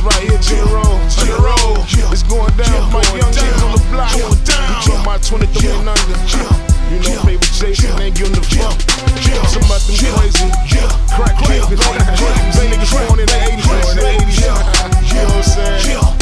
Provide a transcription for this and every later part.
right, here to the road. To the road. It's going down. My young niggas on the block. We talking about 23 and under. You know, baby Jason ain't giving a fuck. Some about them crazy crack niggas. They niggas born in the 80s, boy, in the 80s. You know what I'm saying?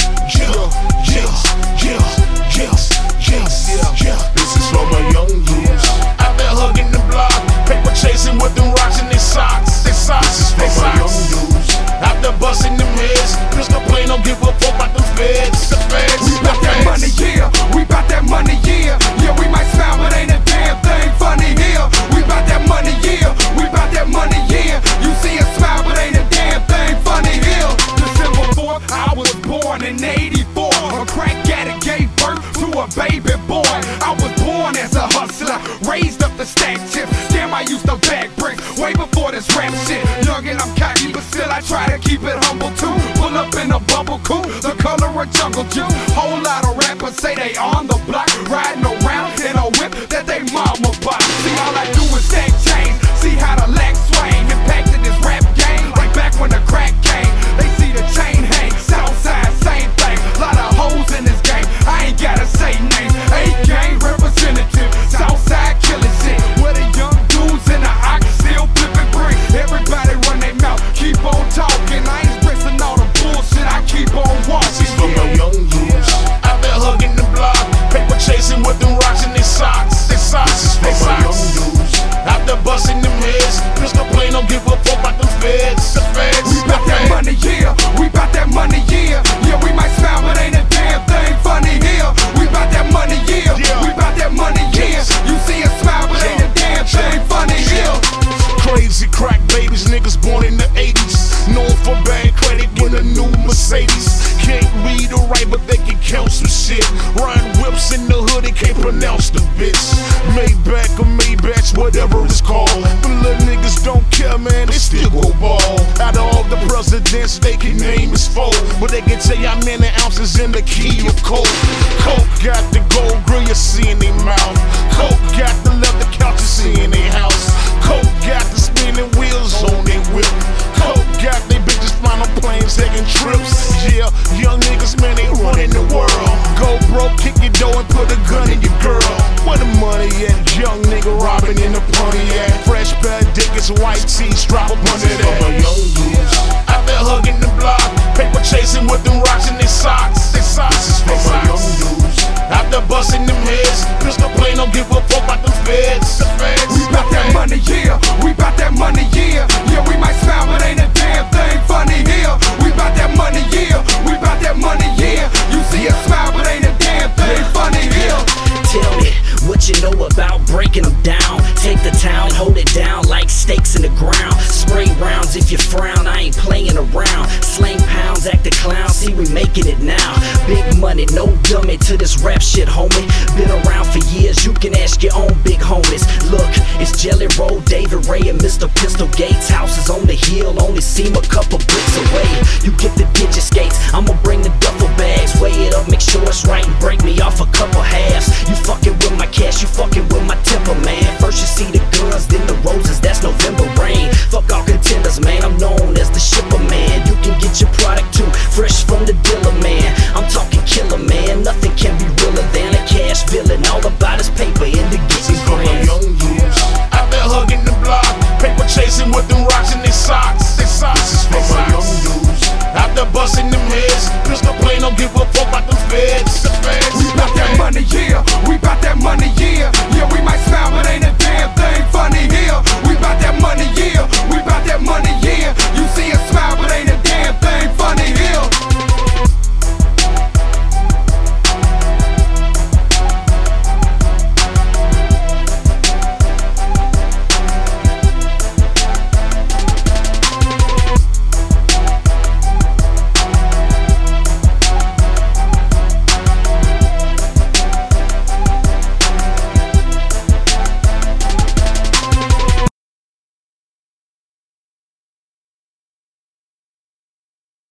This is for my young dudes out there hugging the block, paper chasing with them rocks in their socks. This is for my young dudes out there busting them heads. Pistol plane, don't give a fuck about them feds. The feds. We bout that money, yeah. We bout that money, yeah. Yeah, we might smile, but ain't a damn thing funny here. We bout that money, yeah. We bout that money, yeah. You see us smile, but ain't a damn thing funny here. December 4th, I was born in '84. A crack addict gave birth to a baby boy. I was born as a hustler, raised up the stack chips. Damn, I used to bag bricks way before this rap shit. Young and I'm cocky, but still I try to keep it humble too. Pull up in a bubble coupe, the color of jungle juice. Whole lot of rappers say they on the block, riding around in a whip that they mama bought. See, all I do is stack change, see how the legs swing. Impacted this rap game like back when the crack came. They see the chain hang, Southside, same thing. Lot of hoes in this game, I ain't gotta say names. A-gang representative, Southside killing shit. Where the young dudes in the ox still flipping brick. Everybody run their mouth, keep on talking. I ain't stressing all the bullshit, I keep on walking. This is for my young dudes out there hugging the block, paper chasing with them rocks in their socks. This is for my young dudes out there busting them heads. Pistol plane, don't give a fuck about them feds. The feds. We bout that money, yeah. We bout that money, yeah. Yeah, we might smile, but ain't a damn thing funny here. We bout that money, yeah. We bout that money, yeah. You see us smile, but ain't a damn thing funny here. Crazy crack babies, niggas born in the 80s. Known for bad credit in a new Mercedes. Can't read or write, but they can count some shit. Riding whips in the hood, they can't pronounce the bitch. Maybach or Maybach, whatever it's called. The little niggas don't care, man, they still go ball. Out of all the presidents, they can name his foe, but they can tell you how many ounces in the key of coke. Coke got the gold grill you see in their mouth. Coke got the leather couch you see in their house. Coke got the spinning wheels on their whip. Coke got they bitches flying on planes taking trips. Yeah, young niggas, man, they running the world. Go broke, kick your door and put a gun in your girl. Where the money at? Young nigga robbing in the Pontiac. Fresh pair of Dickens, white tees, drop up under that. For my young dudes out there hugging the block, paper chasing with them rocks in their socks. This is for my young dudes out there busting them heads. Pistol plane, don't give a fuck about them feds. The feds. We bout that money, yeah. We bout that money, yeah. Yeah, we might smile, but ain't a damn thing funny here. We bout that money, yeah. We bout that money, yeah. You see us smile, but ain't a damn thing funny here. Tell me what you know about breaking them down. Take the town, hold it down like stakes in the ground. Spray rounds if you frown, I ain't playing around. Slang pounds, act a clown, see we making it now. Big money, no dummy to this rap shit, homie. Been around for years, you can ask your own big homies. Look, it's Jelly Roll, David Ray, and Mr. Pistol Gates. Houses on the hill, only seem a couple bricks away. You get the digit skates, I'ma bring the duffel bags. Weigh it up, make sure it's right, and break me off a couple halves. You fucking with my cash, you fucking with my temper, man. First you see the guns, then the roses, that's November rain. Fuck all contenders, man, I'm known as the shipper, man. You can get your product too, fresh from the dealer, man. I'm talking killer, man, nothing can be realer than a cash villain. All about his paper in the This is getting for my grand. young dudes out there hugging the block, paper chasing with them rocks in their socks. This is for my young dudes out there busting them heads. Pistol plane, don't give a fuck